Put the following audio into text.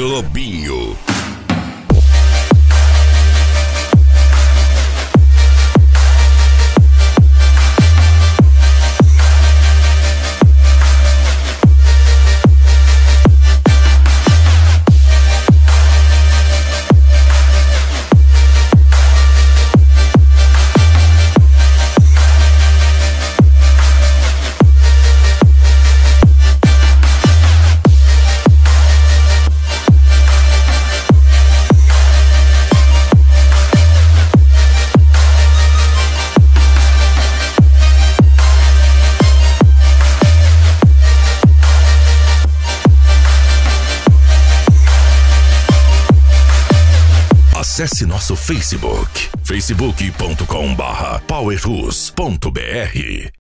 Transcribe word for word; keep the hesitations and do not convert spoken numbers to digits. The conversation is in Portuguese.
Globinho. Acesse nosso Facebook, facebook ponto com barra powerus ponto br.